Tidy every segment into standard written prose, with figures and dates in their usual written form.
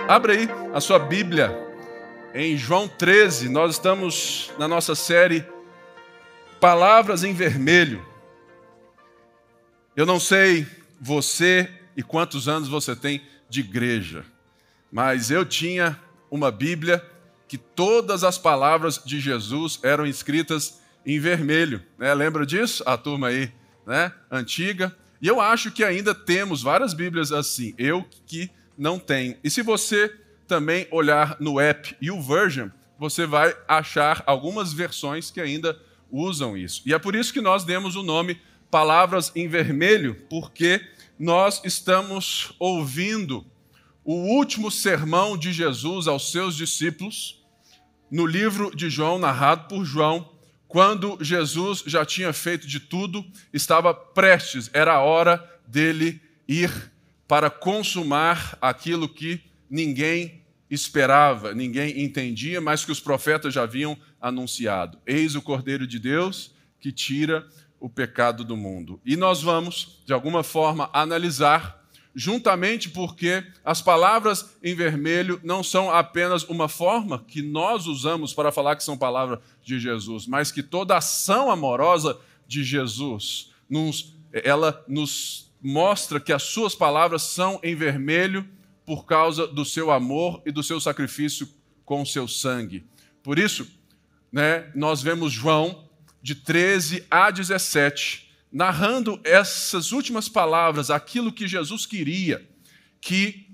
Abre aí a sua Bíblia em João 13. Nós estamos na nossa série Palavras em Vermelho. Eu não sei você e quantos anos você tem de igreja, mas eu tinha uma Bíblia que todas as palavras de Jesus eram escritas em vermelho, né? Lembra disso? A turma aí, né? Antiga. E eu acho que ainda temos várias Bíblias assim. Eu que não tenho. E se você também olhar no app YouVersion, você vai achar algumas versões que ainda usam isso. E é por isso que nós demos o nome Palavras em Vermelho, porque nós estamos ouvindo o último sermão de Jesus aos seus discípulos no livro de João, narrado por João, quando Jesus já tinha feito de tudo, estava prestes, era a hora dele ir para consumar aquilo que ninguém esperava, ninguém entendia, mas que os profetas já haviam anunciado. Eis o Cordeiro de Deus que tira o pecado do mundo. E nós vamos, de alguma forma, analisar juntamente porque as palavras em vermelho não são apenas uma forma que nós usamos para falar que são palavras de Jesus, mas que toda ação amorosa de Jesus, ela nos mostra que as suas palavras são em vermelho por causa do seu amor e do seu sacrifício com o seu sangue. Por isso, nós vemos João, de 13 a 17, narrando essas últimas palavras, aquilo que Jesus queria que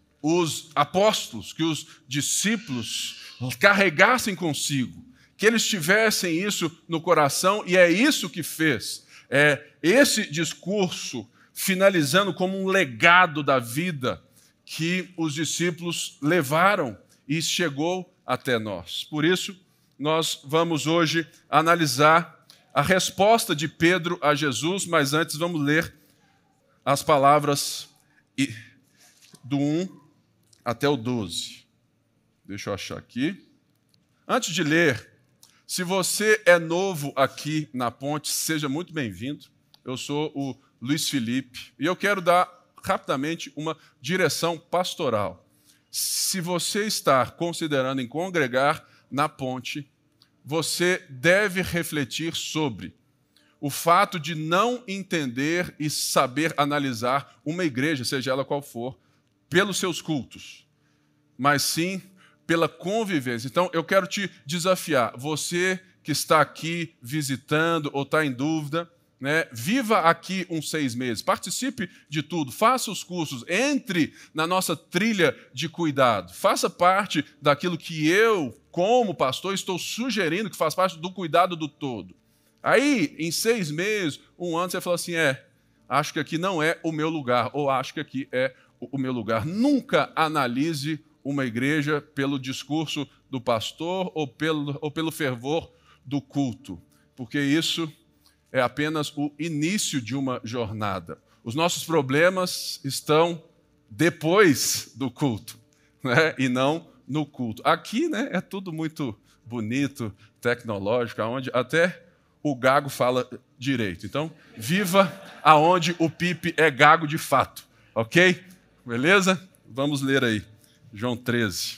os apóstolos, que os discípulos carregassem consigo, que eles tivessem isso no coração, e é isso que fez. Esse discurso finalizando como um legado da vida que os discípulos levaram e chegou até nós. Por isso, nós vamos hoje analisar a resposta de Pedro a Jesus, mas antes vamos ler as palavras do 1 até o 12. Deixa eu achar aqui. Antes de ler, se você é novo aqui na Ponte, seja muito bem-vindo. Eu sou o Luiz Felipe e eu quero dar rapidamente uma direção pastoral. Se você está considerando em congregar na Ponte, você deve refletir sobre o fato de não entender e saber analisar uma igreja, seja ela qual for, pelos seus cultos, mas sim pela convivência. Então, eu quero te desafiar, você que está aqui visitando ou está em dúvida, viva aqui uns 6 meses, participe de tudo, faça os cursos, entre na nossa trilha de cuidado, faça parte daquilo que eu, como pastor, estou sugerindo que faz parte do cuidado do todo. Aí, em 6 meses, 1 ano, você fala assim, acho que aqui não é o meu lugar, ou acho que aqui é o meu lugar. Nunca analise uma igreja pelo discurso do pastor ou pelo fervor do culto, porque isso é apenas o início de uma jornada. Os nossos problemas estão depois do culto, e não no culto. Aqui é tudo muito bonito, tecnológico, onde até o gago fala direito. Então, viva aonde o Pipe é gago de fato, ok? Beleza? Vamos ler aí, João 13.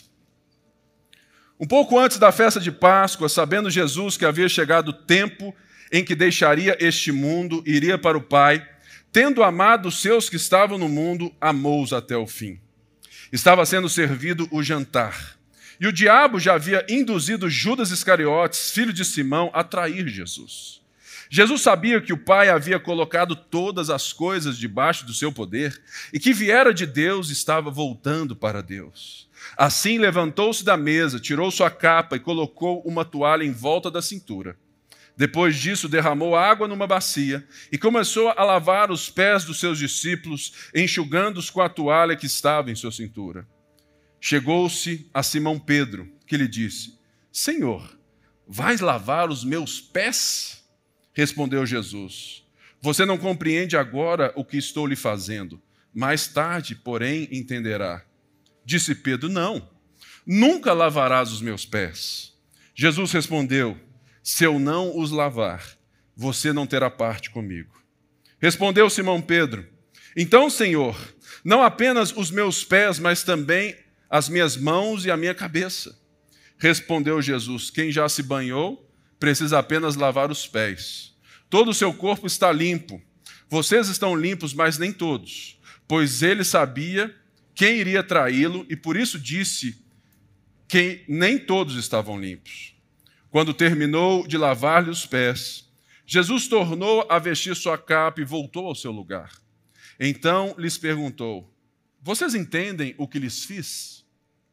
Um pouco antes da festa de Páscoa, sabendo Jesus que havia chegado o tempo em que deixaria este mundo e iria para o Pai, tendo amado os seus que estavam no mundo, amou-os até o fim. Estava sendo servido o jantar, e o diabo já havia induzido Judas Iscariotes, filho de Simão, a trair Jesus. Jesus sabia que o Pai havia colocado todas as coisas debaixo do seu poder e que viera de Deus e estava voltando para Deus. Assim levantou-se da mesa, tirou sua capa e colocou uma toalha em volta da cintura. Depois disso, derramou água numa bacia e começou a lavar os pés dos seus discípulos, enxugando-os com a toalha que estava em sua cintura. Chegou-se a Simão Pedro, que lhe disse, Senhor, vais lavar os meus pés? Respondeu Jesus, você não compreende agora o que estou lhe fazendo. Mais tarde, porém, entenderá. Disse Pedro, não, nunca lavarás os meus pés. Jesus respondeu, se eu não os lavar, você não terá parte comigo. Respondeu Simão Pedro, então, Senhor, não apenas os meus pés, mas também as minhas mãos e a minha cabeça. Respondeu Jesus: quem já se banhou, precisa apenas lavar os pés. Todo o seu corpo está limpo. Vocês estão limpos, mas nem todos. Pois ele sabia quem iria traí-lo e por isso disse que nem todos estavam limpos. Quando terminou de lavar-lhe os pés, Jesus tornou a vestir sua capa e voltou ao seu lugar. Então lhes perguntou: vocês entendem o que lhes fiz?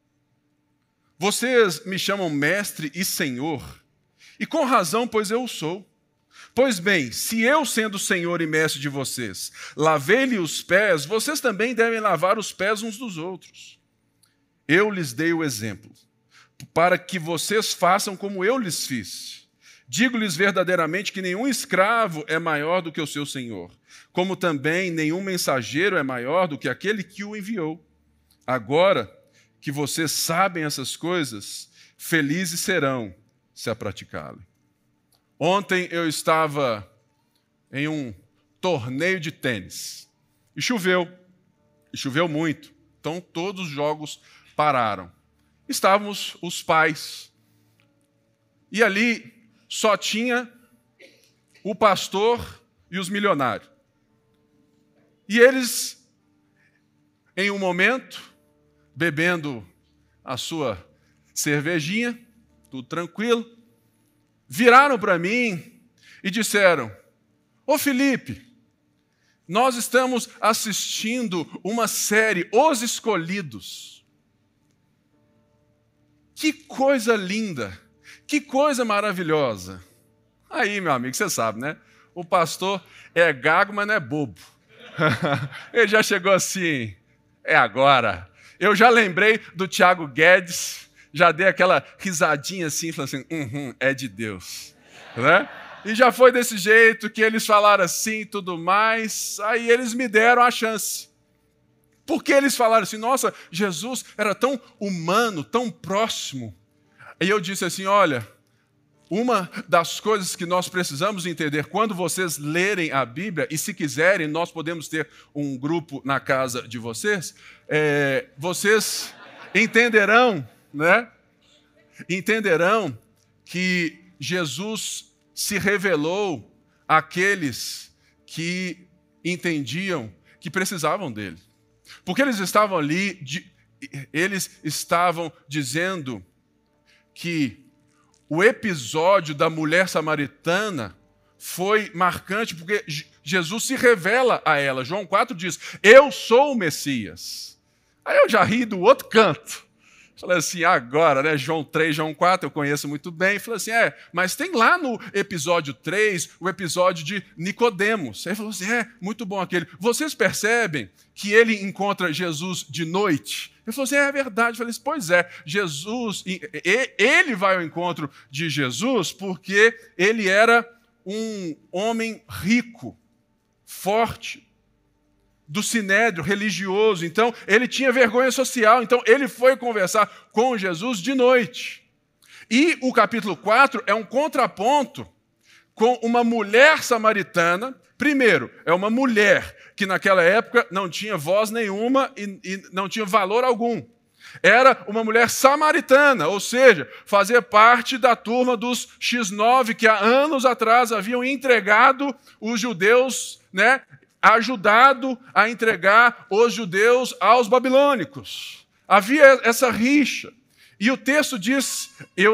Vocês me chamam mestre e senhor, e com razão, pois eu o sou. Pois bem, se eu, sendo senhor e mestre de vocês, lavei-lhe os pés, vocês também devem lavar os pés uns dos outros. Eu lhes dei o exemplo, para que vocês façam como eu lhes fiz. Digo-lhes verdadeiramente que nenhum escravo é maior do que o seu senhor, como também nenhum mensageiro é maior do que aquele que o enviou. Agora que vocês sabem essas coisas, felizes serão se a praticá-las. Ontem eu estava em um torneio de tênis e choveu muito, então todos os jogos pararam. Estávamos os pais e ali só tinha o pastor e os milionários. E eles, em um momento, bebendo a sua cervejinha, tudo tranquilo, viraram para mim e disseram: ô Felipe, nós estamos assistindo uma série, Os Escolhidos. Que coisa linda, que coisa maravilhosa. Aí, meu amigo, você sabe, né? O pastor é gago, mas não é bobo. Ele já chegou assim: é agora. Eu já lembrei do Tiago Guedes, já dei aquela risadinha assim, falando assim: é de Deus. Né? E já foi desse jeito que eles falaram assim e tudo mais, aí eles me deram a chance. Porque eles falaram assim: nossa, Jesus era tão humano, tão próximo. E eu disse assim: olha, uma das coisas que nós precisamos entender quando vocês lerem a Bíblia, e se quiserem, nós podemos ter um grupo na casa de vocês, vocês entenderão, né? Entenderão que Jesus se revelou àqueles que entendiam que precisavam dele. Porque eles estavam ali, eles estavam dizendo que o episódio da mulher samaritana foi marcante porque Jesus se revela a ela. João 4 diz: eu sou o Messias. Aí eu já ri do outro canto. Falei assim: agora, né? João 3, João 4, eu conheço muito bem. Falei assim: mas tem lá no episódio 3, o episódio de Nicodemos. Aí ele falou assim: muito bom aquele. Vocês percebem que ele encontra Jesus de noite? Ele falou assim: é verdade. Eu falei assim: pois é, Jesus, ele vai ao encontro de Jesus porque ele era um homem rico, forte, do sinédrio religioso, então ele tinha vergonha social, então ele foi conversar com Jesus de noite. E o capítulo 4 é um contraponto com uma mulher samaritana. Primeiro, é uma mulher que naquela época não tinha voz nenhuma e não tinha valor algum. Era uma mulher samaritana, ou seja, fazia parte da turma dos X9 que há anos atrás haviam entregado os judeus, né? Ajudado a entregar os judeus aos babilônicos. Havia essa rixa. E o texto diz,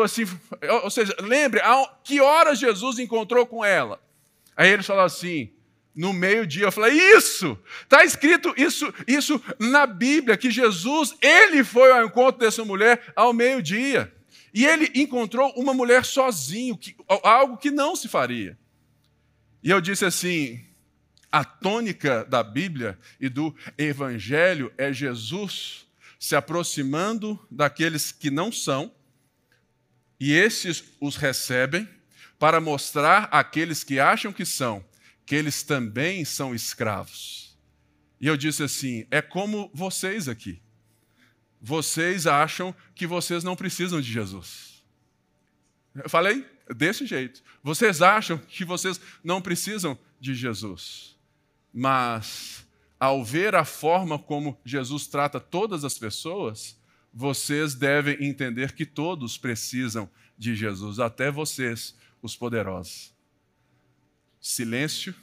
ou seja, lembre, a que horas Jesus encontrou com ela? Aí eles falaram assim, no meio-dia. Eu falei: isso! Está escrito isso na Bíblia, que Jesus, ele foi ao encontro dessa mulher ao meio-dia. E ele encontrou uma mulher sozinho, algo que não se faria. E eu disse assim: a tônica da Bíblia e do Evangelho é Jesus se aproximando daqueles que não são, e esses os recebem para mostrar àqueles que acham que são, que eles também são escravos. E eu disse assim: é como vocês aqui. Vocês acham que vocês não precisam de Jesus. Eu falei desse jeito. Vocês acham que vocês não precisam de Jesus. Mas, ao ver a forma como Jesus trata todas as pessoas, vocês devem entender que todos precisam de Jesus, até vocês, os poderosos. Silêncio.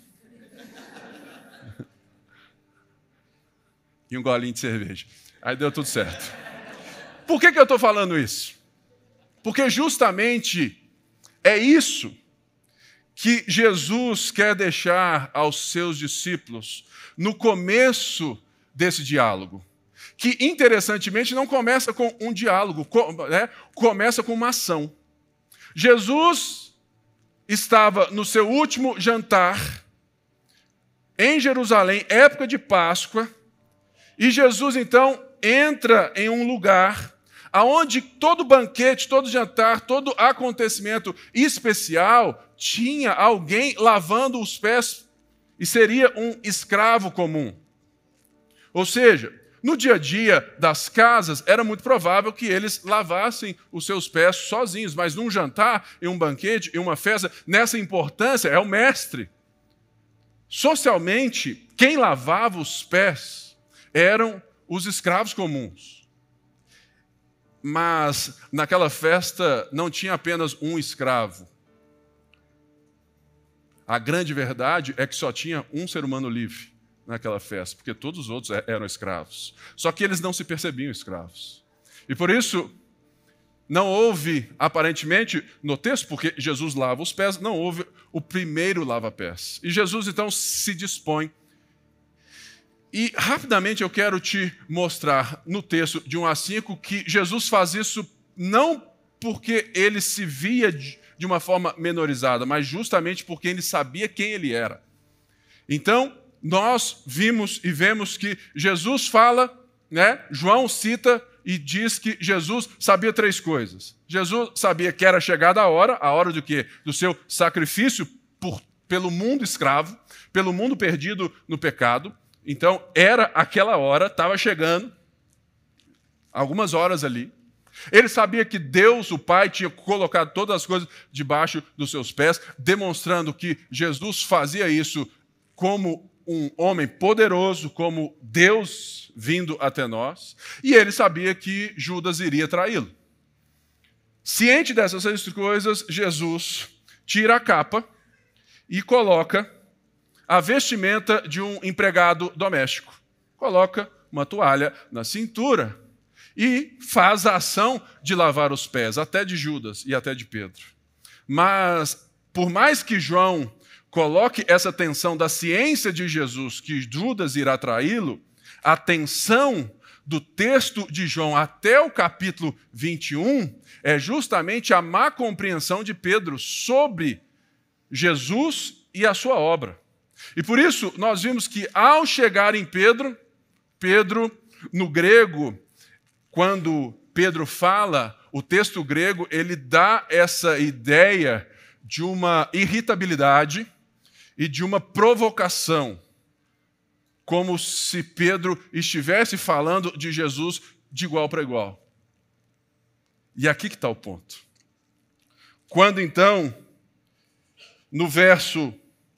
E um golinho de cerveja. Aí deu tudo certo. Por que eu estou falando isso? Porque justamente é isso que Jesus quer deixar aos seus discípulos no começo desse diálogo. Que, interessantemente, não começa com um diálogo, começa com uma ação. Jesus estava no seu último jantar em Jerusalém, época de Páscoa, e Jesus, então, entra em um lugar aonde todo banquete, todo jantar, todo acontecimento especial tinha alguém lavando os pés e seria um escravo comum. Ou seja, no dia a dia das casas, era muito provável que eles lavassem os seus pés sozinhos, mas num jantar, em um banquete, em uma festa, nessa importância, é o mestre. Socialmente, quem lavava os pés eram os escravos comuns. Mas naquela festa não tinha apenas um escravo. A grande verdade é que só tinha um ser humano livre naquela festa, porque todos os outros eram escravos. Só que eles não se percebiam escravos. E por isso, não houve, aparentemente, no texto, porque Jesus lava os pés, não houve o primeiro lava-pés. E Jesus, então, se dispõe. E, rapidamente, eu quero te mostrar no texto de 1 a 5 que Jesus faz isso não porque ele se via de uma forma menorizada, mas justamente porque ele sabia quem ele era. Então, nós vimos e vemos que Jesus fala, João cita e diz que Jesus sabia 3 coisas. Jesus sabia que era chegada a hora do quê? Do seu sacrifício pelo mundo escravo, pelo mundo perdido no pecado. Então, era aquela hora, estava chegando, algumas horas ali. Ele sabia que Deus, o Pai, tinha colocado todas as coisas debaixo dos seus pés, demonstrando que Jesus fazia isso como um homem poderoso, como Deus vindo até nós. E ele sabia que Judas iria traí-lo. Ciente dessas 3 coisas, Jesus tira a capa e coloca a vestimenta de um empregado doméstico. Coloca uma toalha na cintura e faz a ação de lavar os pés, até de Judas e até de Pedro. Mas, por mais que João coloque essa tensão da ciência de Jesus, que Judas irá traí-lo, a tensão do texto de João até o capítulo 21 é justamente a má compreensão de Pedro sobre Jesus e a sua obra. E por isso, nós vimos que ao chegar em Pedro, no grego, quando Pedro fala, o texto grego, ele dá essa ideia de uma irritabilidade e de uma provocação, como se Pedro estivesse falando de Jesus de igual para igual. E aqui que está o ponto. Quando então, no verso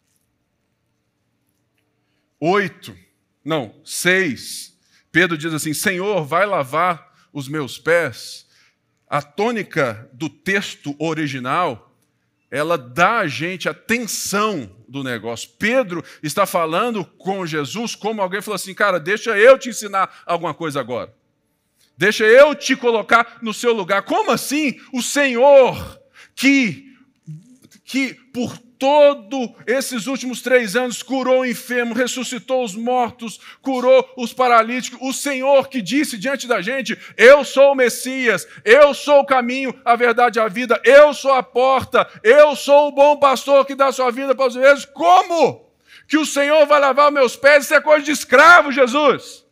6, Pedro diz assim: Senhor, vai lavar os meus pés. A tônica do texto original, ela dá a gente a tensão do negócio. Pedro está falando com Jesus como alguém falou assim: cara, deixa eu te ensinar alguma coisa agora. Deixa eu te colocar no seu lugar. Como assim? O Senhor que por todos esses últimos 3 anos curou o enfermo, ressuscitou os mortos, curou os paralíticos. O Senhor que disse diante da gente: eu sou o Messias, eu sou o caminho, a verdade e a vida, eu sou a porta, eu sou o bom pastor que dá sua vida para os ovelhas. Como que o Senhor vai lavar os meus pés? Isso é coisa de escravo, Jesus.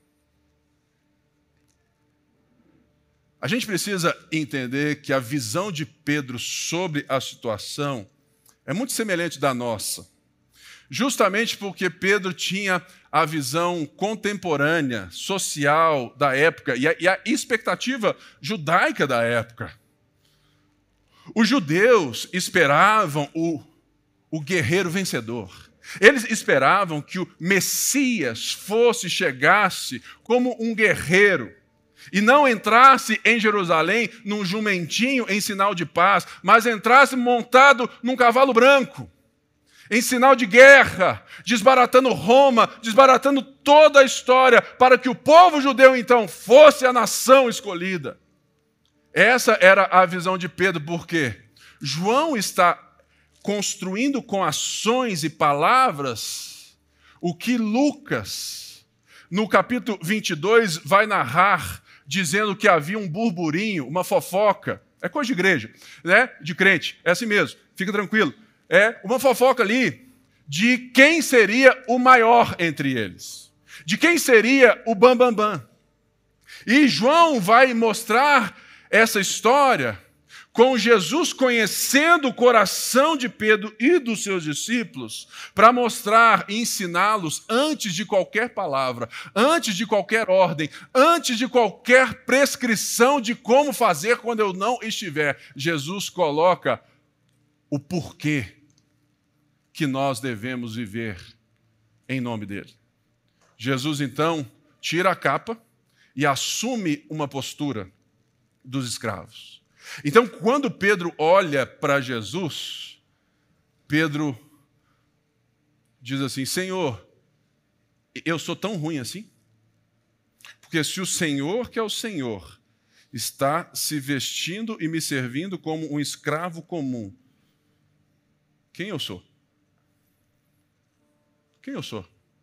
A gente precisa entender que a visão de Pedro sobre a situação é muito semelhante da nossa. Justamente porque Pedro tinha a visão contemporânea, social da época e a expectativa judaica da época. Os judeus esperavam o guerreiro vencedor. Eles esperavam que o Messias chegasse como um guerreiro. e não entrasse em Jerusalém num jumentinho em sinal de paz, mas entrasse montado num cavalo branco, em sinal de guerra, desbaratando Roma, desbaratando toda a história, para que o povo judeu então fosse a nação escolhida. Essa era a visão de Pedro, porque João está construindo com ações e palavras o que Lucas, no capítulo 22, vai narrar, dizendo que havia um burburinho, uma fofoca. É coisa de igreja, né? De crente, é assim mesmo, fica tranquilo. É uma fofoca ali de quem seria o maior entre eles, de quem seria o bambambam. E João vai mostrar essa história com Jesus conhecendo o coração de Pedro e dos seus discípulos, para mostrar e ensiná-los antes de qualquer palavra, antes de qualquer ordem, antes de qualquer prescrição de como fazer quando eu não estiver. Jesus coloca o porquê que nós devemos viver em nome dele. Jesus, então, tira a capa e assume uma postura dos escravos. Então, quando Pedro olha para Jesus, Pedro diz assim: Senhor, eu sou tão ruim assim? Porque se o Senhor, que é o Senhor, está se vestindo e me servindo como um escravo comum, quem eu sou? Quem eu sou?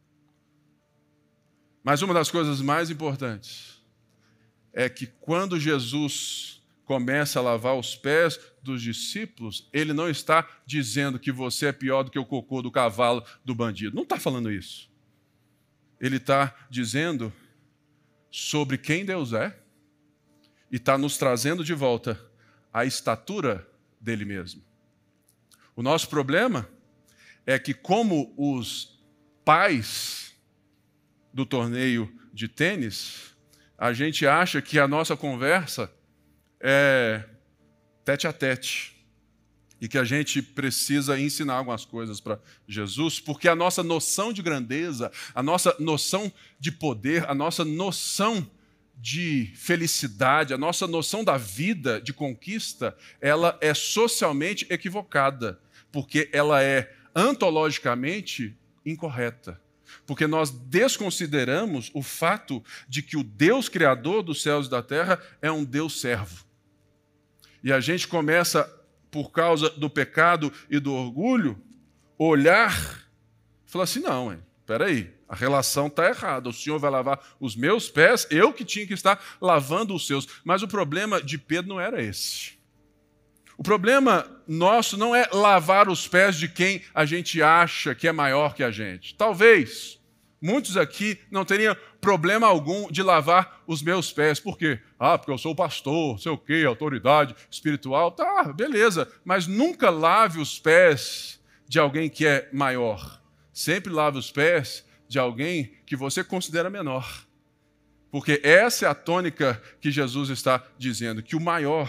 Mas uma das coisas mais importantes é que quando Jesus começa a lavar os pés dos discípulos, ele não está dizendo que você é pior do que o cocô do cavalo do bandido. Não está falando isso. Ele está dizendo sobre quem Deus é e está nos trazendo de volta a estatura dele mesmo. O nosso problema é que, como os pais do torneio de tênis, a gente acha que a nossa conversa é tete a tete e que a gente precisa ensinar algumas coisas para Jesus, porque a nossa noção de grandeza, a nossa noção de poder, a nossa noção de felicidade, a nossa noção da vida, de conquista, ela é socialmente equivocada, porque ela é antologicamente incorreta. Porque nós desconsideramos o fato de que o Deus criador dos céus e da terra é um Deus servo. E a gente começa, por causa do pecado e do orgulho, olhar e falar assim: não, espera aí, a relação está errada. O Senhor vai lavar os meus pés, eu que tinha que estar lavando os seus. Mas o problema de Pedro não era esse. O problema nosso não é lavar os pés de quem a gente acha que é maior que a gente. Talvez muitos aqui não teriam problema algum de lavar os meus pés. Por quê? Porque eu sou pastor, sei o quê, autoridade espiritual. Tá, beleza. Mas nunca lave os pés de alguém que é maior. Sempre lave os pés de alguém que você considera menor. Porque essa é a tônica que Jesus está dizendo, que o maior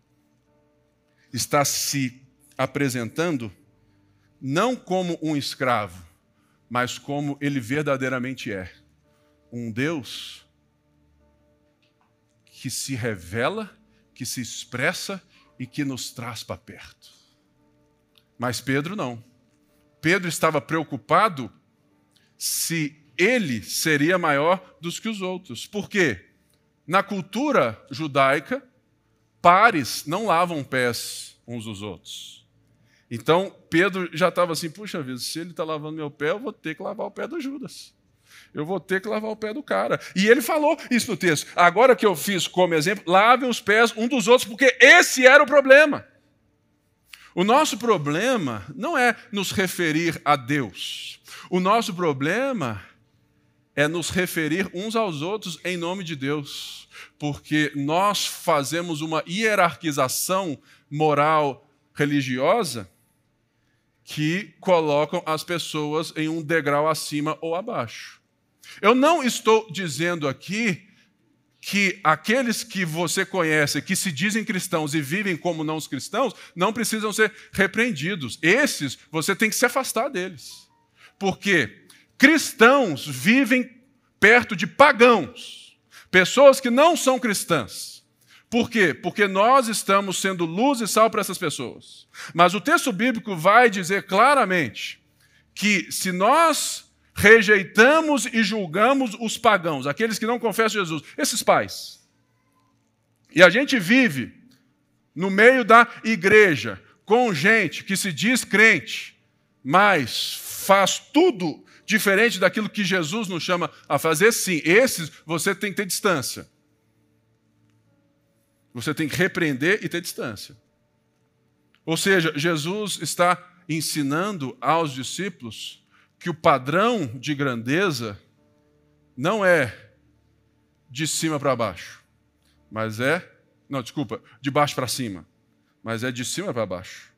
está se apresentando não como um escravo, mas como ele verdadeiramente é. Um Deus que se revela, que se expressa e que nos traz para perto. Mas Pedro não. Pedro estava preocupado se ele seria maior dos que os outros. Por quê? Na cultura judaica, pares não lavam pés uns dos outros. Então, Pedro já estava assim: puxa vida, se ele está lavando meu pé, eu vou ter que lavar o pé do Judas. Eu vou ter que lavar o pé do cara. E ele falou isso no texto. Agora que eu fiz como exemplo, lavem os pés um dos outros, porque esse era o problema. O nosso problema não é nos referir a Deus. O nosso problema é nos referir uns aos outros em nome de Deus. Porque nós fazemos uma hierarquização moral religiosa que colocam as pessoas em um degrau acima ou abaixo. Eu não estou dizendo aqui que aqueles que você conhece, que se dizem cristãos e vivem como não os cristãos, não precisam ser repreendidos. Esses, você tem que se afastar deles. Porque cristãos vivem perto de pagãos. Pessoas que não são cristãs. Por quê? Porque nós estamos sendo luz e sal para essas pessoas. Mas o texto bíblico vai dizer claramente que se nós rejeitamos e julgamos os pagãos, aqueles que não confessam Jesus, esses pais, e a gente vive no meio da igreja com gente que se diz crente, mas faz tudo diferente daquilo que Jesus nos chama a fazer, sim, esses você tem que ter distância. Você tem que repreender e ter distância. Ou seja, Jesus está ensinando aos discípulos que o padrão de grandeza não é de cima para baixo, mas de baixo para cima, mas é de cima para baixo.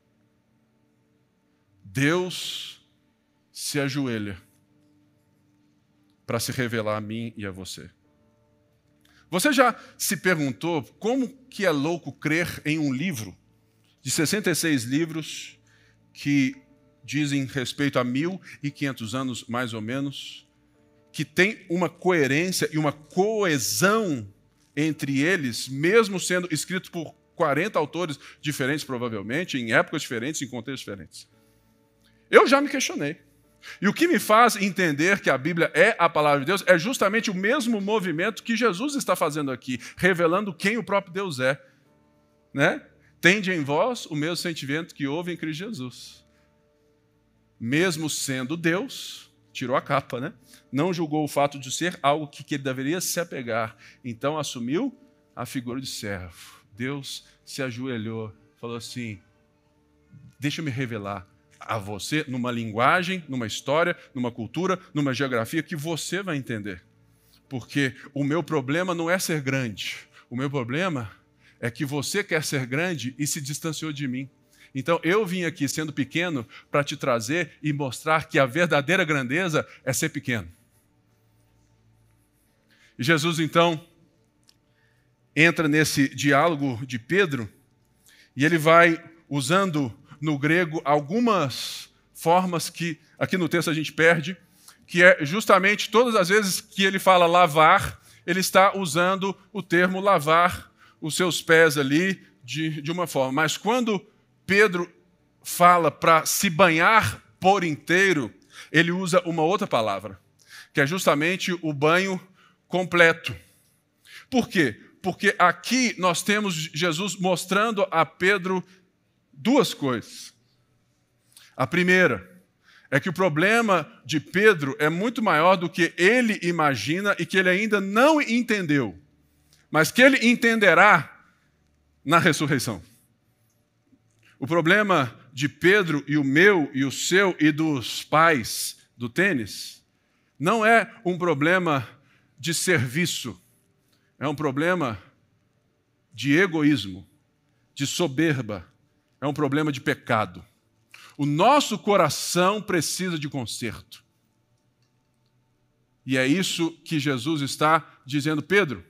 Deus se ajoelha para se revelar a mim e a você. Você já se perguntou como que é louco crer em um livro de 66 livros que dizem respeito a 1.500 anos, mais ou menos, que tem uma coerência e uma coesão entre eles, mesmo sendo escrito por 40 autores diferentes, provavelmente, em épocas diferentes, em contextos diferentes? Eu já me questionei. E o que me faz entender que a Bíblia é a palavra de Deus é justamente o mesmo movimento que Jesus está fazendo aqui, revelando quem o próprio Deus é. Né? Tende em vós o mesmo sentimento que houve em Cristo Jesus. Mesmo sendo Deus, tirou a capa, né? Não julgou o fato de ser algo que ele deveria se apegar. Então assumiu a figura de servo. Deus se ajoelhou, falou assim, deixa eu me revelar a você numa linguagem, numa história, numa cultura, numa geografia que você vai entender. Porque o meu problema não é ser grande. O meu problema é que você quer ser grande e se distanciou de mim. Então eu vim aqui sendo pequeno para te trazer e mostrar que a verdadeira grandeza é ser pequeno. E Jesus então entra nesse diálogo de Pedro e ele vai usando no grego algumas formas que aqui no texto a gente perde, que é justamente todas as vezes que ele fala lavar, ele está usando o termo lavar os seus pés ali de uma forma. Mas quando Pedro fala para se banhar por inteiro, ele usa uma outra palavra, que é justamente o banho completo. Por quê? Porque aqui nós temos Jesus mostrando a Pedro duas coisas. A primeira é que o problema de Pedro é muito maior do que ele imagina e que ele ainda não entendeu, mas que ele entenderá na ressurreição. O problema de Pedro e o meu e o seu e dos pais do tênis não é um problema de serviço, é um problema de egoísmo, de soberba, é um problema de pecado. O nosso coração precisa de conserto. E é isso que Jesus está dizendo, Pedro.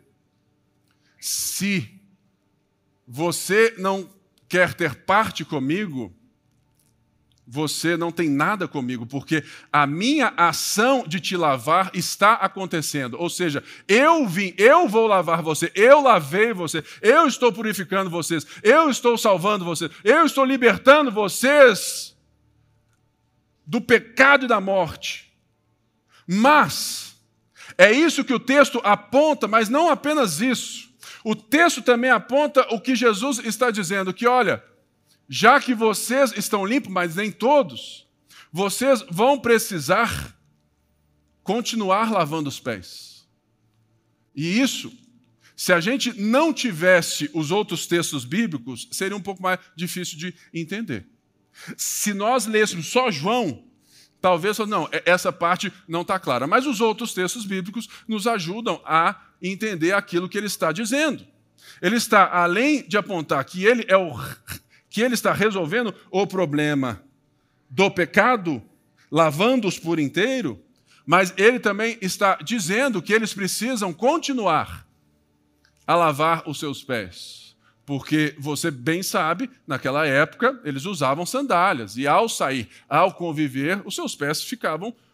Se você não quer ter parte comigo, você não tem nada comigo, porque a minha ação de te lavar está acontecendo. Ou seja, eu vim, eu vou lavar você, eu lavei você, eu estou purificando vocês, eu estou salvando vocês, eu estou libertando vocês do pecado e da morte. Mas é isso que o texto aponta, mas não apenas isso. O texto também aponta o que Jesus está dizendo, que olha, já que vocês estão limpos, mas nem todos, vocês vão precisar continuar lavando os pés. E isso, se a gente não tivesse os outros textos bíblicos, seria um pouco mais difícil de entender. Se nós lêssemos só João, talvez, não, essa parte não está clara. Mas os outros textos bíblicos nos ajudam a entender aquilo que ele está dizendo. Ele está, além de apontar que ele está resolvendo o problema do pecado, lavando-os por inteiro, mas ele também está dizendo que eles precisam continuar a lavar os seus pés. Porque você bem sabe, naquela época, eles usavam sandálias. E ao sair, ao conviver, os seus pés ficavam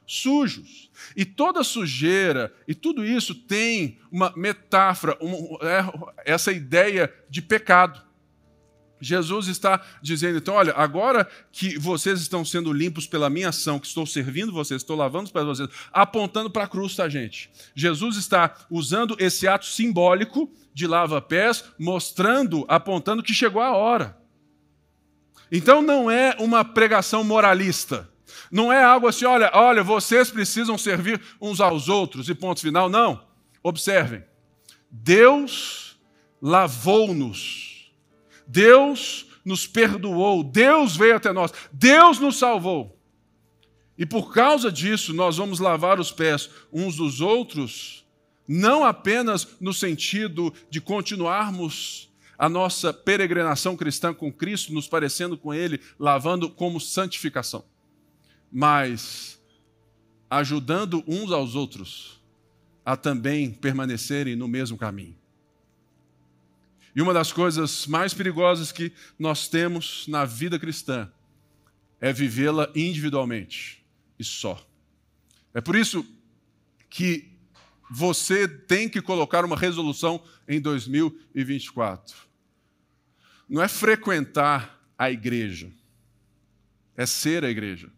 sujos. E toda sujeira e tudo isso tem uma metáfora, essa ideia de pecado. Jesus está dizendo, então, olha, agora que vocês estão sendo limpos pela minha ação, que estou servindo vocês, estou lavando os pés de vocês, apontando para a cruz, tá, gente? Jesus está usando esse ato simbólico de lava-pés, apontando que chegou a hora. Então não é uma pregação moralista. Não é algo assim, olha, vocês precisam servir uns aos outros e ponto final. Não. Observem. Deus lavou-nos. Deus nos perdoou, Deus veio até nós, Deus nos salvou. E por causa disso, nós vamos lavar os pés uns dos outros, não apenas no sentido de continuarmos a nossa peregrinação cristã com Cristo, nos parecendo com Ele, lavando como santificação, mas ajudando uns aos outros a também permanecerem no mesmo caminho. E uma das coisas mais perigosas que nós temos na vida cristã é vivê-la individualmente e só. É por isso que você tem que colocar uma resolução em 2024. Não é frequentar a igreja, é ser a igreja.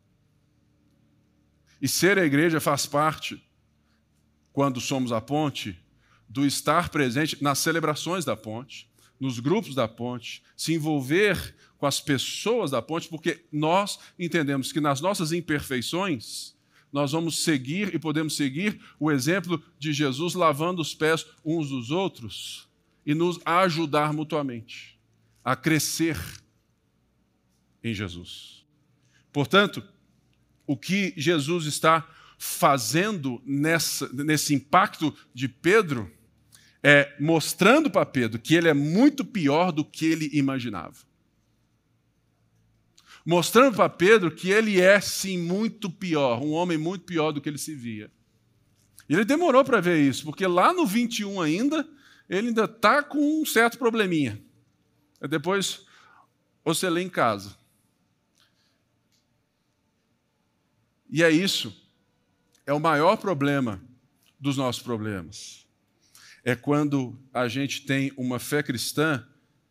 E ser a igreja faz parte, quando somos a ponte, do estar presente nas celebrações da ponte, nos grupos da ponte, se envolver com as pessoas da ponte, porque nós entendemos que nas nossas imperfeições, nós vamos seguir e podemos seguir o exemplo de Jesus lavando os pés uns dos outros e nos ajudar mutuamente a crescer em Jesus. Portanto, o que Jesus está fazendo nesse impacto de Pedro é mostrando para Pedro que ele é muito pior do que ele imaginava. Mostrando para Pedro que ele é, sim, muito pior, um homem muito pior do que ele se via. E ele demorou para ver isso, porque lá no 21 ainda, ele ainda está com um certo probleminha. Depois você lê em casa. E é isso. É o maior problema dos nossos problemas. É quando a gente tem uma fé cristã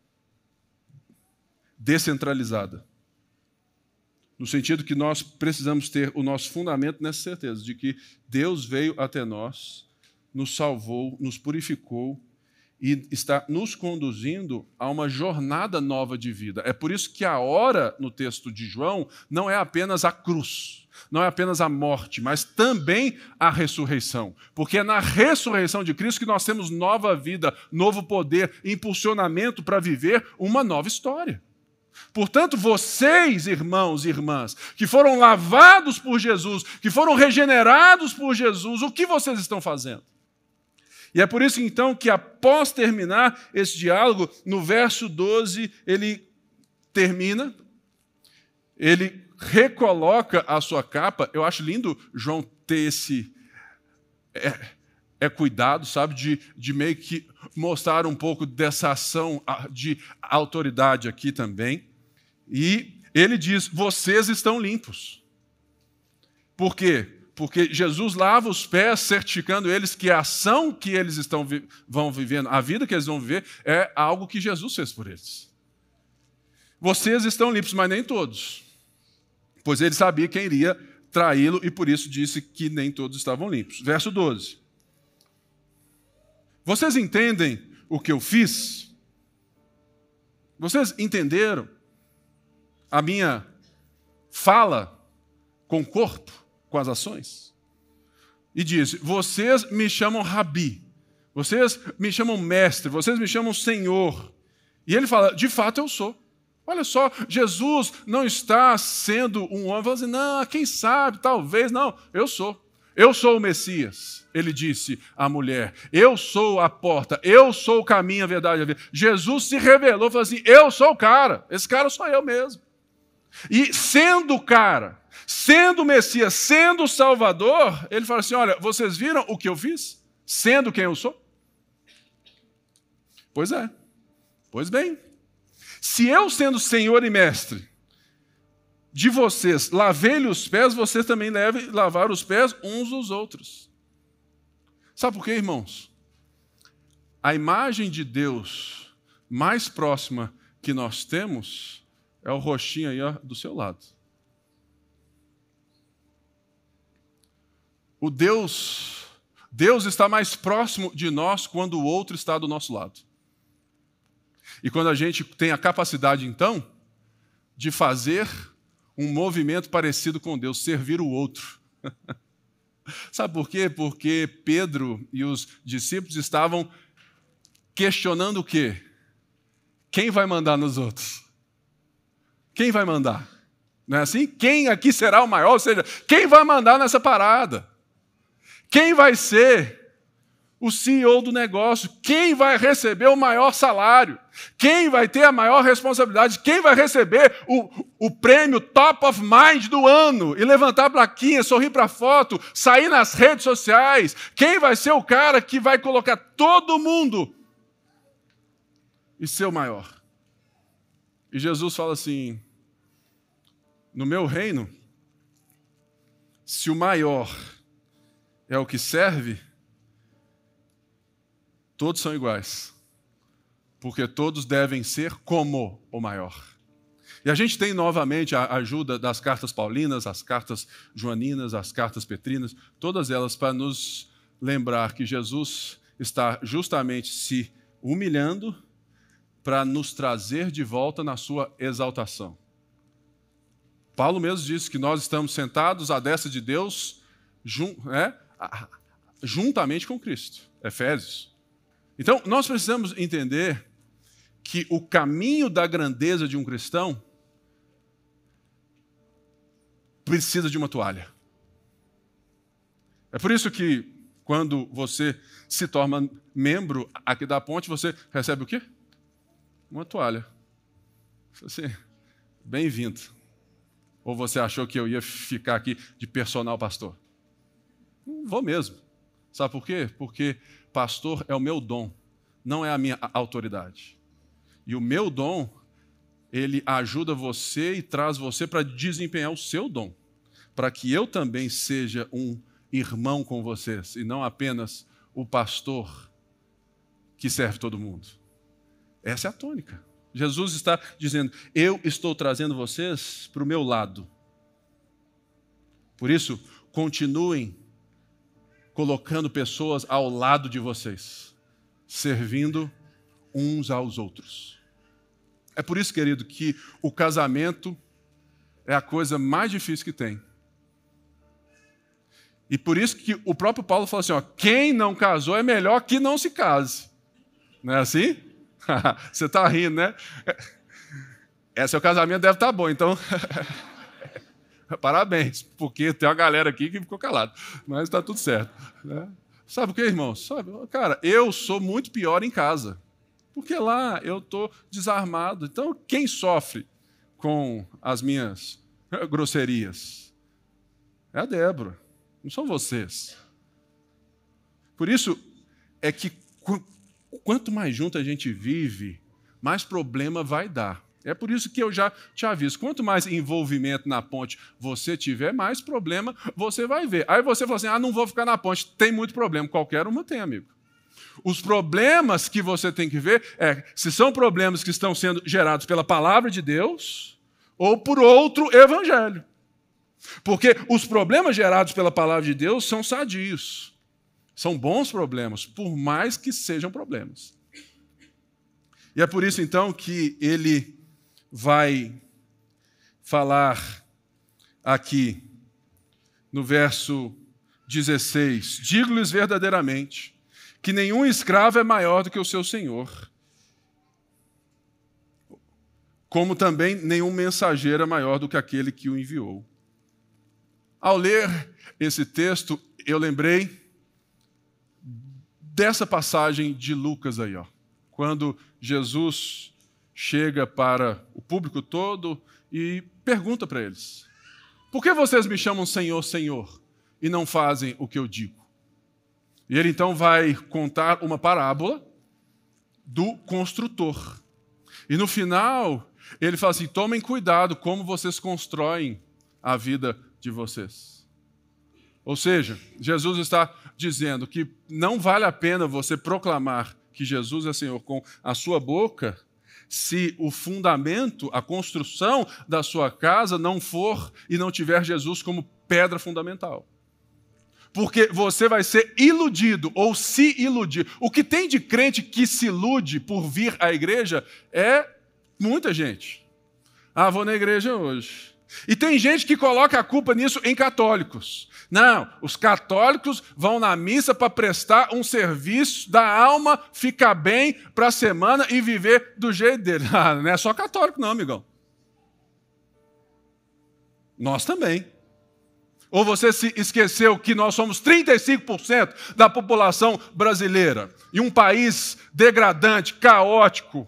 descentralizada. No sentido que nós precisamos ter o nosso fundamento nessa certeza de que Deus veio até nós, nos salvou, nos purificou e está nos conduzindo a uma jornada nova de vida. É por isso que a hora no texto de João não é apenas a cruz, não é apenas a morte, mas também a ressurreição. Porque é na ressurreição de Cristo que nós temos nova vida, novo poder, impulsionamento para viver uma nova história. Portanto, vocês, irmãos e irmãs, que foram lavados por Jesus, que foram regenerados por Jesus, o que vocês estão fazendo? E é por isso, então, que após terminar esse diálogo, no verso 12, ele termina, ele recoloca a sua capa. Eu acho lindo João ter esse cuidado, sabe, de meio que mostrar um pouco dessa ação de autoridade aqui também. E ele diz, vocês estão limpos. Por quê? Porque Jesus lava os pés, certificando eles que a ação que eles vão vivendo, a vida que eles vão viver, é algo que Jesus fez por eles. Vocês estão limpos, mas nem todos. Pois ele sabia quem iria traí-lo e por isso disse que nem todos estavam limpos. Verso 12. Vocês entendem o que eu fiz? Vocês entenderam a minha fala com o corpo? Com as ações. E diz, vocês me chamam Rabi, vocês me chamam mestre, vocês me chamam Senhor. E ele fala, de fato eu sou. Olha só, Jesus não está sendo um homem, falando assim, não, quem sabe, talvez, não, eu sou. Eu sou o Messias, ele disse à mulher, eu sou a porta, eu sou o caminho, a verdade e a vida. Jesus se revelou, falou assim, eu sou o cara, esse cara sou eu mesmo. E sendo o cara, sendo o Messias, sendo o Salvador, ele fala assim, olha, vocês viram o que eu fiz? Sendo quem eu sou? Pois é. Pois bem. Se eu sendo Senhor e Mestre, de vocês lavei-lhe os pés, vocês também devem lavar os pés uns dos outros. Sabe por quê, irmãos? A imagem de Deus mais próxima que nós temos é o roxinho aí, ó, do seu lado. Deus está mais próximo de nós quando o outro está do nosso lado. E quando a gente tem a capacidade, então, de fazer um movimento parecido com Deus, servir o outro. Sabe por quê? Porque Pedro e os discípulos estavam questionando o quê? Quem vai mandar nos outros? Quem vai mandar? Não é assim? Quem aqui será o maior? Ou seja, quem vai mandar nessa parada? Quem vai ser o CEO do negócio? Quem vai receber o maior salário? Quem vai ter a maior responsabilidade? Quem vai receber o prêmio Top of Mind do ano e levantar a plaquinha, sorrir para a foto, sair nas redes sociais? Quem vai ser o cara que vai colocar todo mundo e ser o maior? E Jesus fala assim, no meu reino, se o maior é o que serve, todos são iguais, porque todos devem ser como o maior. E a gente tem novamente a ajuda das cartas paulinas, as cartas joaninas, as cartas petrinas, todas elas para nos lembrar que Jesus está justamente se humilhando para nos trazer de volta na sua exaltação. Paulo mesmo disse que nós estamos sentados à destra de Deus juntamente com Cristo. Efésios. Então, nós precisamos entender que o caminho da grandeza de um cristão precisa de uma toalha. É por isso que, quando você se torna membro aqui da ponte, você recebe o quê? Uma toalha. Assim, bem-vindo. Ou você achou que eu ia ficar aqui de personal pastor? Não vou mesmo. Sabe por quê? Porque pastor é o meu dom, não é a minha autoridade. E o meu dom, ele ajuda você e traz você para desempenhar o seu dom, para que eu também seja um irmão com vocês, e não apenas o pastor que serve todo mundo. Essa é a tônica. Jesus está dizendo, eu estou trazendo vocês para o meu lado. Por isso, continuem colocando pessoas ao lado de vocês, servindo uns aos outros. É por isso, querido, que o casamento é a coisa mais difícil que tem. E por isso que o próprio Paulo fala assim, ó, quem não casou é melhor que não se case. Não é assim? Você está rindo, né? Seu casamento deve estar bom, então... Parabéns, porque tem uma galera aqui que ficou calada, mas está tudo certo. Né? Sabe o que, irmãos? Cara, eu sou muito pior em casa, porque lá eu estou desarmado. Então, quem sofre com as minhas grosserias? É a Débora, não são vocês. Por isso é que quanto mais junto a gente vive, mais problema vai dar. É por isso que eu já te aviso, quanto mais envolvimento na ponte você tiver, mais problema você vai ver. Aí você fala assim, não vou ficar na ponte, tem muito problema. Qualquer uma tem, amigo. Os problemas que você tem que ver é se são problemas que estão sendo gerados pela palavra de Deus ou por outro evangelho. Porque os problemas gerados pela palavra de Deus são sadios. São bons problemas, por mais que sejam problemas. E é por isso, então, que ele vai falar aqui no verso 16. Digo-lhes verdadeiramente que nenhum escravo é maior do que o seu senhor, como também nenhum mensageiro é maior do que aquele que o enviou. Ao ler esse texto, eu lembrei dessa passagem de Lucas aí, ó, quando Jesus chega para o público todo e pergunta para eles, por que vocês me chamam Senhor, Senhor, e não fazem o que eu digo? E ele então vai contar uma parábola do construtor. E no final, Ele fala assim, tomem cuidado como vocês constroem a vida de vocês. Ou seja, Jesus está dizendo que não vale a pena você proclamar que Jesus é Senhor com a sua boca se o fundamento, a construção da sua casa não for e não tiver Jesus como pedra fundamental. Porque você vai ser iludido ou se iludir. O que tem de crente que se ilude por vir à igreja é muita gente. Ah, vou na igreja hoje. E tem gente que coloca a culpa nisso em católicos. Não, os católicos vão na missa para prestar um serviço da alma, ficar bem para a semana e viver do jeito dele. Ah, não é só católico não, amigão. Nós também. Ou você se esqueceu que nós somos 35% da população brasileira e um país degradante, caótico,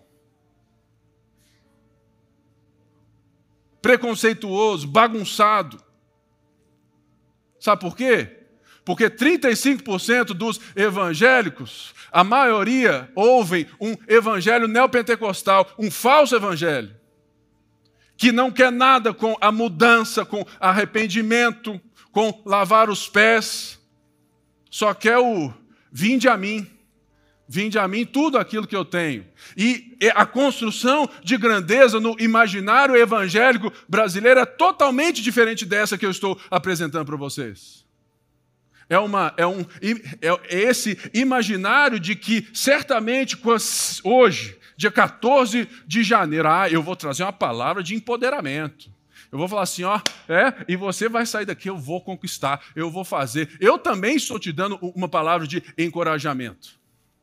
preconceituoso, bagunçado. Sabe por quê? Porque 35% dos evangélicos, a maioria ouvem um evangelho neopentecostal, um falso evangelho, que não quer nada com a mudança, com arrependimento, com lavar os pés, só quer o vinde a mim tudo aquilo que eu tenho. E a construção de grandeza no imaginário evangélico brasileiro é totalmente diferente dessa que eu estou apresentando para vocês. É esse imaginário de que certamente hoje, dia 14 de janeiro, eu vou trazer uma palavra de empoderamento. Eu vou falar assim, e você vai sair daqui, eu vou conquistar, eu vou fazer. Eu também estou te dando uma palavra de encorajamento.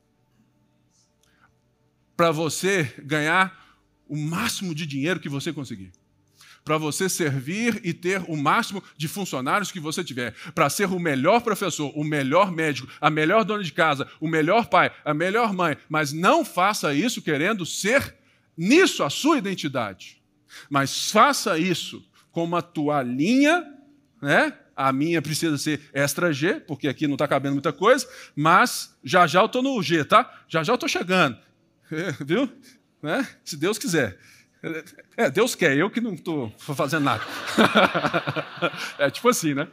Para você ganhar o máximo de dinheiro que você conseguir. Para você servir e ter o máximo de funcionários que você tiver. Para ser o melhor professor, o melhor médico, a melhor dona de casa, o melhor pai, a melhor mãe. Mas não faça isso querendo ser nisso a sua identidade. Mas faça isso com uma toalhinha, né? A minha precisa ser extra G, porque aqui não está cabendo muita coisa, mas já eu estou no G, tá? Já eu estou chegando. Viu? Né? Se Deus quiser. Deus quer, eu que não estou fazendo nada. É tipo assim, né?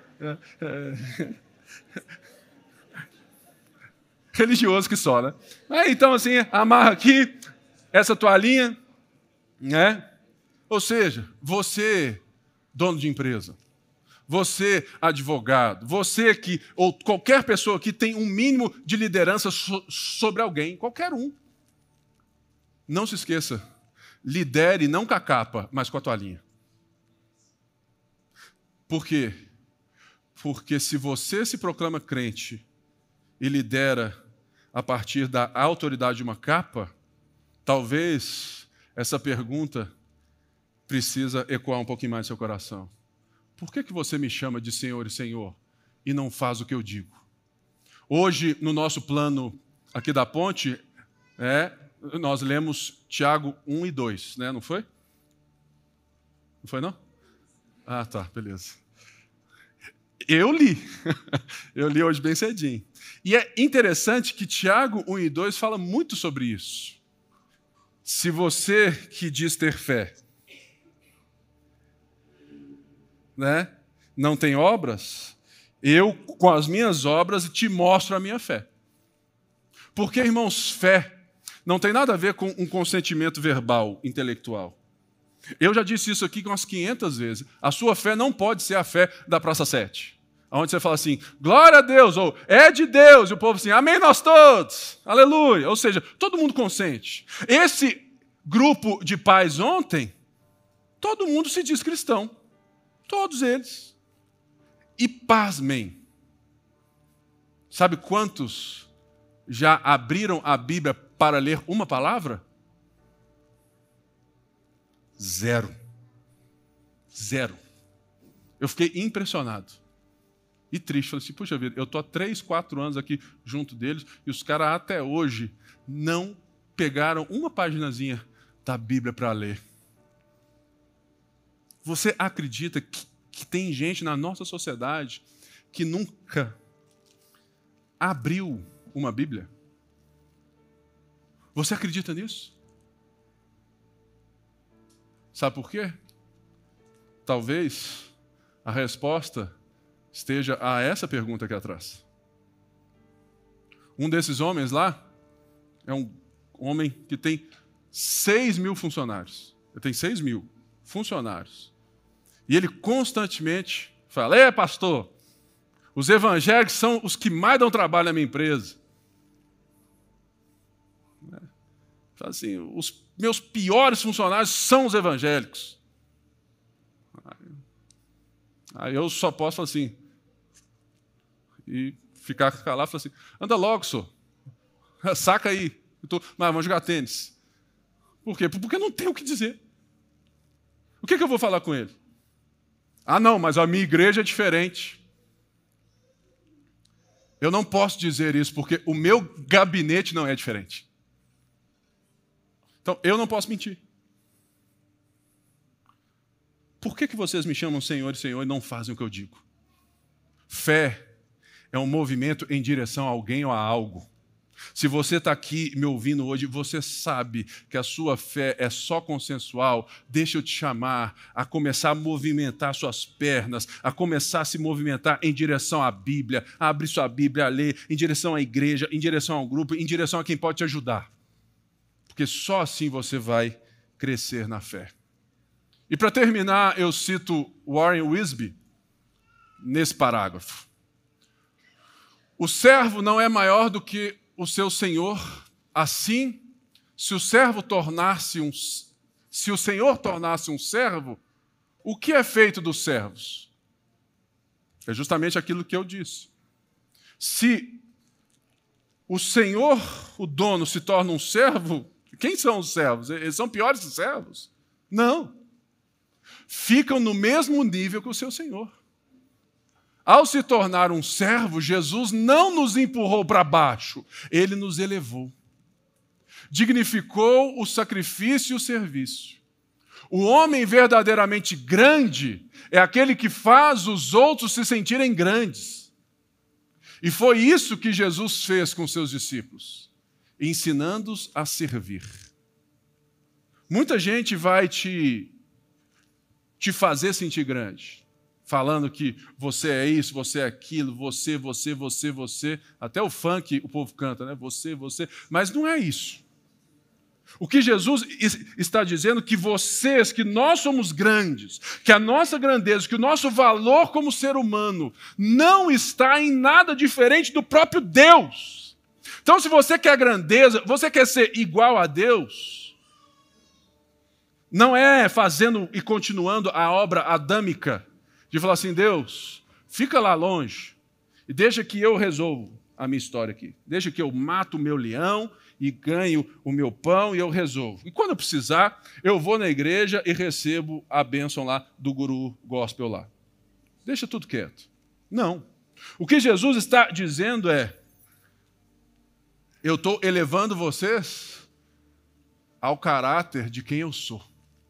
Religioso que só, né? Então, assim, amarra aqui essa toalhinha, né? Ou seja, você, dono de empresa, você, advogado, você ou qualquer pessoa que tem um mínimo de liderança sobre alguém, qualquer um, não se esqueça, lidere não com a capa, mas com a toalhinha. Por quê? Porque se você se proclama crente e lidera a partir da autoridade de uma capa, talvez essa pergunta precisa ecoar um pouquinho mais no seu coração. Por que você me chama de Senhor e Senhor e não faz o que eu digo? Hoje, no nosso plano aqui da ponte, nós lemos Tiago 1 e 2, né? Não foi? Não foi, não? Ah, tá, beleza. Eu li. Eu li hoje bem cedinho. E é interessante que Tiago 1 e 2 fala muito sobre isso. Se você que diz ter fé, né, não tem obras, eu, com as minhas obras, te mostro a minha fé. Porque, irmãos, fé não tem nada a ver com um consentimento verbal, intelectual. Eu já disse isso aqui umas 500 vezes. A sua fé não pode ser a fé da Praça 7. Onde você fala assim, glória a Deus, ou é de Deus, e o povo assim, amém nós todos, aleluia. Ou seja, todo mundo consente. Esse grupo de pais ontem, todo mundo se diz cristão. Todos eles. E pasmem. Sabe quantos já abriram a Bíblia para ler uma palavra? 0. 0. Eu fiquei impressionado. E triste. Falei assim, puxa vida, eu estou há 3, 4 anos aqui junto deles e os caras até hoje não pegaram uma paginazinha da Bíblia para ler. Você acredita que tem gente na nossa sociedade que nunca abriu uma Bíblia? Você acredita nisso? Sabe por quê? Talvez a resposta esteja a essa pergunta aqui atrás. Um desses homens lá é um homem que tem 6.000 funcionários. Ele tem 6.000 funcionários. E ele constantemente fala: pastor, os evangélicos são os que mais dão trabalho na minha empresa. Fala assim: os meus piores funcionários são os evangélicos. Aí eu só posso falar assim, e ficar calado e falar assim: anda logo, senhor. Saca aí. Mas vamos jogar tênis. Por quê? Porque não tem o que dizer. O que eu vou falar com ele? Não, mas a minha igreja é diferente. Eu não posso dizer isso, porque o meu gabinete não é diferente. Então, eu não posso mentir. Por que vocês me chamam Senhor e Senhor e não fazem o que eu digo? Fé é um movimento em direção a alguém ou a algo. Se você está aqui me ouvindo hoje, você sabe que a sua fé é só consensual. Deixa eu te chamar a começar a movimentar suas pernas, a começar a se movimentar em direção à Bíblia, a abrir sua Bíblia, a ler, em direção à igreja, em direção ao grupo, em direção a quem pode te ajudar. Porque só assim você vai crescer na fé. E para terminar, eu cito Warren Wiersbe nesse parágrafo. O servo não é maior do que o seu senhor. Assim, se o Senhor tornasse um servo, o que é feito dos servos? É justamente aquilo que eu disse. Se o Senhor, o dono, se torna um servo, quem são os servos? Eles são piores que servos? Não. Ficam no mesmo nível que o seu Senhor. Ao se tornar um servo, Jesus não nos empurrou para baixo, ele nos elevou. Dignificou o sacrifício e o serviço. O homem verdadeiramente grande é aquele que faz os outros se sentirem grandes. E foi isso que Jesus fez com seus discípulos, ensinando-os a servir. Muita gente vai te fazer sentir grande, falando que você é isso, você é aquilo, você. Até o funk o povo canta, né? Você. Mas não é isso. O que Jesus está dizendo é que vocês, que nós somos grandes, que a nossa grandeza, que o nosso valor como ser humano não está em nada diferente do próprio Deus. Então, se você quer grandeza, você quer ser igual a Deus, não é fazendo e continuando a obra adâmica de falar assim: Deus, fica lá longe e deixa que eu resolvo a minha história aqui. Deixa que eu mato o meu leão e ganho o meu pão e eu resolvo. E quando eu precisar, eu vou na igreja e recebo a bênção lá do guru gospel lá. Deixa tudo quieto. Não. O que Jesus está dizendo é: eu estou elevando vocês ao caráter de quem eu sou.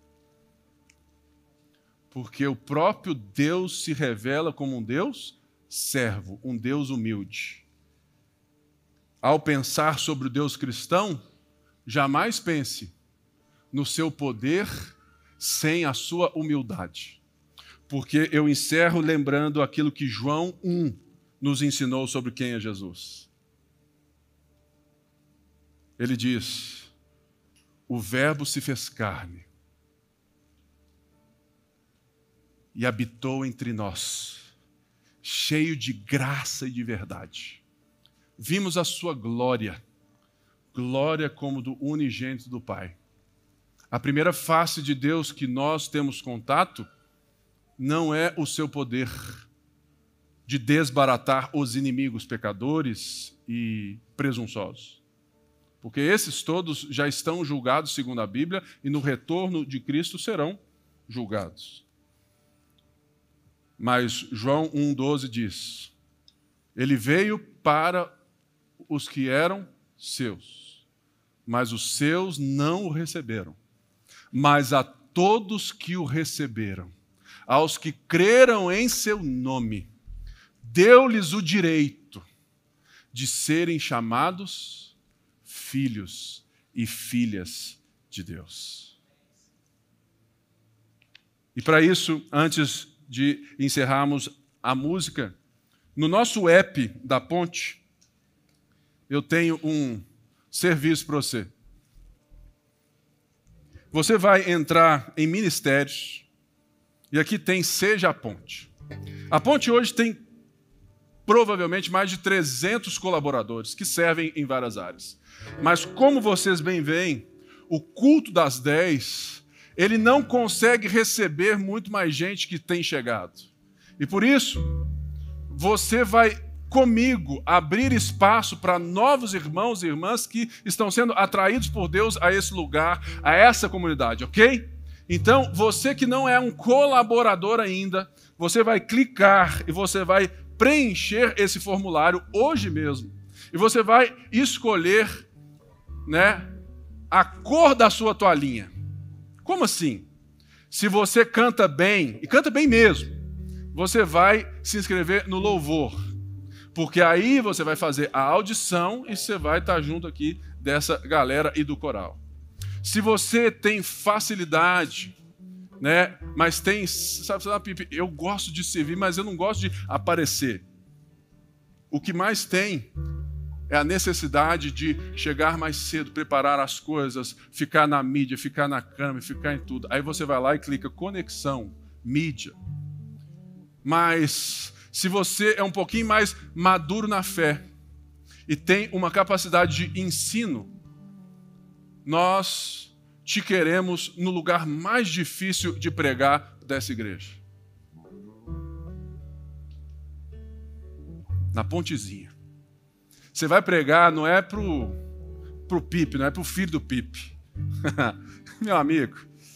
Porque o próprio Deus se revela como um Deus servo, um Deus humilde. Ao pensar sobre o Deus cristão, jamais pense no seu poder sem a sua humildade. Porque eu encerro lembrando aquilo que João 1 nos ensinou sobre quem é Jesus. Ele diz: o Verbo se fez carne e habitou entre nós, cheio de graça e de verdade. Vimos a sua glória, glória como do unigênito do Pai. A primeira face de Deus que nós temos contato não é o seu poder de desbaratar os inimigos pecadores e presunçosos. Porque esses todos já estão julgados segundo a Bíblia e no retorno de Cristo serão julgados. Mas João 1,12 diz: ele veio para os que eram seus, mas os seus não o receberam. Mas a todos que o receberam, aos que creram em seu nome, deu-lhes o direito de serem chamados filhos e filhas de Deus. E para isso, antes de encerrarmos a música, no nosso app da Ponte, eu tenho um serviço para você. Você vai entrar em ministérios e aqui tem Seja a Ponte. A Ponte hoje tem provavelmente mais de 300 colaboradores que servem em várias áreas. Mas como vocês bem veem, o culto das 10, ele não consegue receber muito mais gente que tem chegado. E por isso, você vai comigo abrir espaço para novos irmãos e irmãs que estão sendo atraídos por Deus a esse lugar, a essa comunidade, ok? Então, você que não é um colaborador ainda, você vai clicar e você vai preencher esse formulário hoje mesmo. E você vai escolher, a cor da sua toalhinha. Como assim? Se você canta bem, e canta bem mesmo, você vai se inscrever no louvor. Porque aí você vai fazer a audição e você vai estar junto aqui dessa galera e do coral. Se você tem facilidade, mas tem, sabe, Pipe, eu gosto de servir, mas eu não gosto de aparecer. O que mais tem é a necessidade de chegar mais cedo, preparar as coisas, ficar na mídia, ficar na câmera, ficar em tudo. Aí você vai lá e clica conexão, mídia. Mas se você é um pouquinho mais maduro na fé e tem uma capacidade de ensino, nós te queremos no lugar mais difícil de pregar dessa igreja. Na Pontezinha. Você vai pregar, não é pro Pipe, não é pro filho do Pipe. Meu amigo.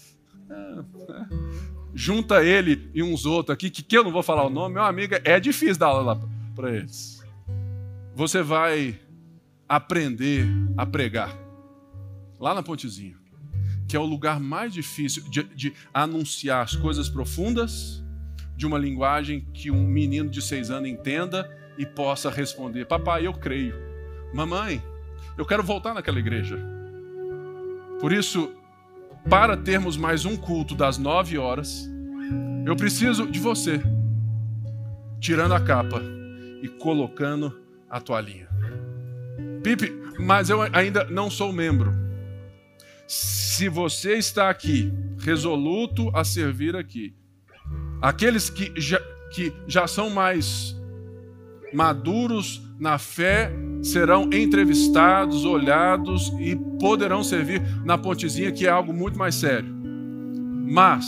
Junta ele e uns outros aqui, que eu não vou falar o nome, meu amigo, é difícil dar aula lá para eles. Você vai aprender a pregar lá na Pontezinha, que é o lugar mais difícil de anunciar as coisas profundas de uma linguagem que um menino de 6 anos entenda e possa responder: papai, eu creio. Mamãe, eu quero voltar naquela igreja. Por isso, para termos mais um culto das 9 horas, eu preciso de você, tirando a capa e colocando a toalhinha. Pipe, mas eu ainda não sou membro. Se você está aqui, resoluto a servir aqui, aqueles que já são mais maduros na fé serão entrevistados, olhados e poderão servir na Pontezinha, que é algo muito mais sério. Mas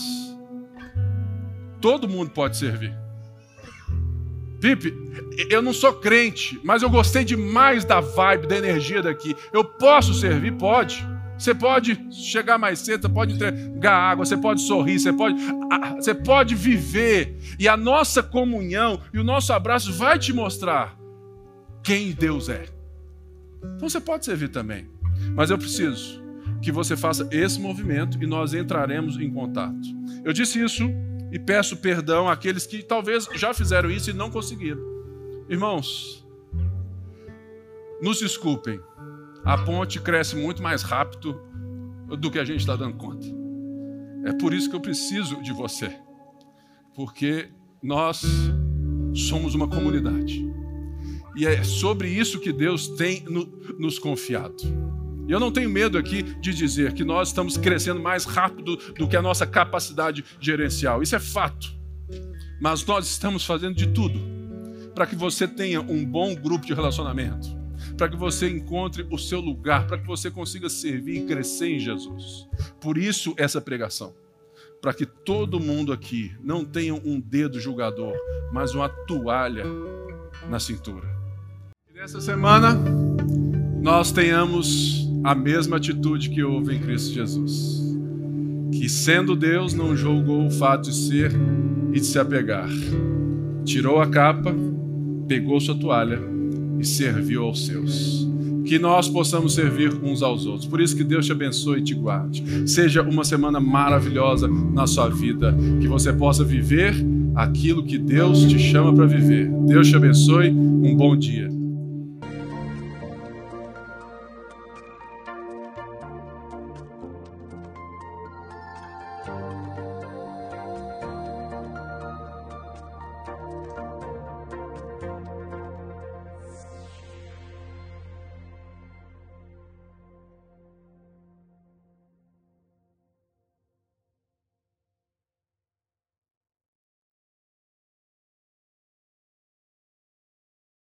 todo mundo pode servir. Pipe, eu não sou crente, mas eu gostei demais da vibe, da energia daqui. Eu posso servir? Pode. Você pode chegar mais cedo, você pode entregar água, você pode sorrir, você pode viver. E a nossa comunhão e o nosso abraço vai te mostrar quem Deus é. Então você pode servir também. Mas eu preciso que você faça esse movimento e nós entraremos em contato. Eu disse isso e peço perdão àqueles que talvez já fizeram isso e não conseguiram. Irmãos, nos desculpem. A ponte cresce muito mais rápido do que a gente está dando conta. É por isso que eu preciso de você. Porque nós somos uma comunidade. E é sobre isso que Deus tem nos confiado. E eu não tenho medo aqui de dizer que nós estamos crescendo mais rápido do que a nossa capacidade gerencial. Isso é fato. Mas nós estamos fazendo de tudo para que você tenha um bom grupo de relacionamento, para que você encontre o seu lugar, para que você consiga servir e crescer em Jesus. Por isso essa pregação, para que todo mundo aqui não tenha um dedo julgador, mas uma toalha na cintura. E nessa semana nós tenhamos a mesma atitude que houve em Cristo Jesus, que sendo Deus não julgou o fato de ser e de se apegar, tirou a capa, pegou sua toalha e serviu aos seus. Que nós possamos servir uns aos outros. Por isso que Deus te abençoe e te guarde. Seja uma semana maravilhosa na sua vida. Que você possa viver aquilo que Deus te chama para viver. Deus te abençoe. Um bom dia.